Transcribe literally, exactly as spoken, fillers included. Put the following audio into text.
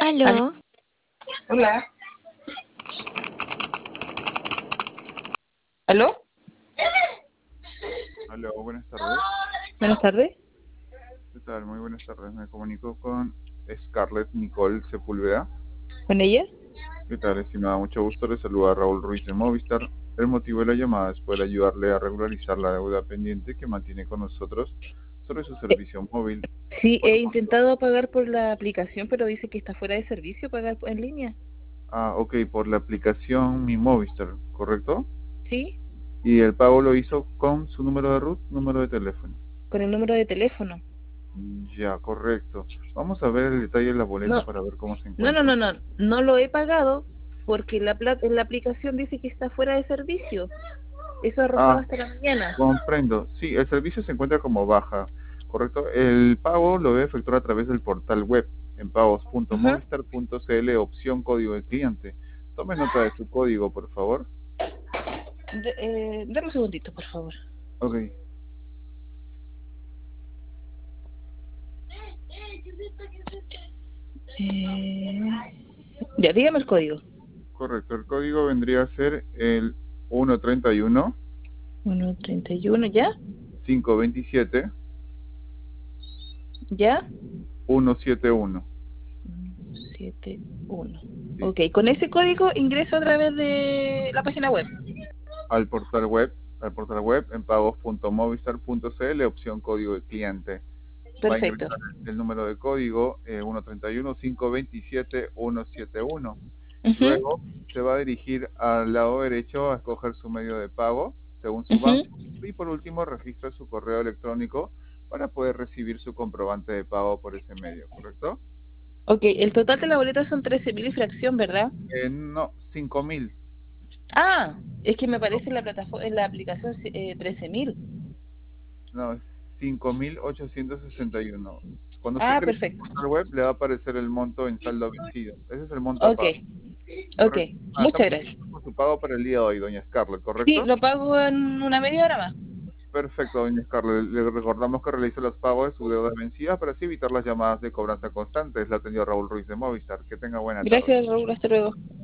Al- Aló, Hola. ¿Aló? Hola, buenas tardes. Buenas tardes. ¿Qué tal? Muy buenas tardes. Me comunico con Scarlett Nicole Sepúlveda. ¿Con ella? ¿Qué tal, estimada? Mucho gusto. Le saluda Raúl Ruiz de Movistar. El motivo de la llamada es poder ayudarle a regularizar la deuda pendiente que mantiene con nosotros sobre su Eh, servicio móvil. sí, he Bueno, intentado pagar por la aplicación, pero dice que está fuera de servicio pagar en línea. ah, ok, por la aplicación Mi Movistar, ¿correcto? ¿Sí? Y el pago lo hizo con su número de RUT, número de teléfono. Con el número de teléfono. Ya, correcto. Vamos a ver el detalle de la boleta No, para ver cómo se no, no, encuentra. no, no. No lo he pagado porque la, pla- en la aplicación dice que está fuera de servicio. Eso arrojaba Ah, hasta la mañana. comprendo. Sí, el servicio se encuentra como baja, ¿correcto? El pago lo debe efectuar a través del portal web en pagos punto Ajá. movistar punto cl, opción código de cliente. Tome nota de su código, por favor. De, eh, dame un segundito, por favor. Ok, Eh, ya, dígame el código. correcto. El código vendría a ser el uno treinta y uno, Uno treinta y uno, ¿ya? quinientos veintisiete, ¿Ya? ciento setenta y uno. Siete uno. Sí, Ok, con ese código ingreso a través de la página web. al portal web, al portal web en pagos punto movistar punto cl, opción código de cliente. Va a Perfecto. ingresar el número de código eh, uno treinta y uno, quinientos veintisiete, ciento setenta y uno. Ujú, Luego se va a dirigir al lado derecho a escoger su medio de pago según su ujú. banco y por último registra su correo electrónico para poder recibir su comprobante de pago por ese medio, ¿correcto? Ok, el total de la boleta son trece mil y fracción, ¿verdad? Eh, no, cinco mil. Ah, es que me parece en la plataforma, en la aplicación eh, trece mil. No, es cinco mil ochocientos sesenta y uno. Cuando usted Ah, ingrese al perfecto. portal web le va a aparecer el monto en saldo vencido. Ese es el monto a Ok, pago. ok. Correcto. Ah, Muchas estamos gracias. con su pago para el día de hoy, doña Scarlett, Sí, ¿correcto? lo pago en una media hora más. Perfecto, doña Scarlett. Le recordamos que realice los pagos de su deuda vencida para así evitar las llamadas de cobranza constantes. La atendió Raúl Ruiz de Movistar. Que tenga buena tarde. Gracias, Raúl. Hasta luego.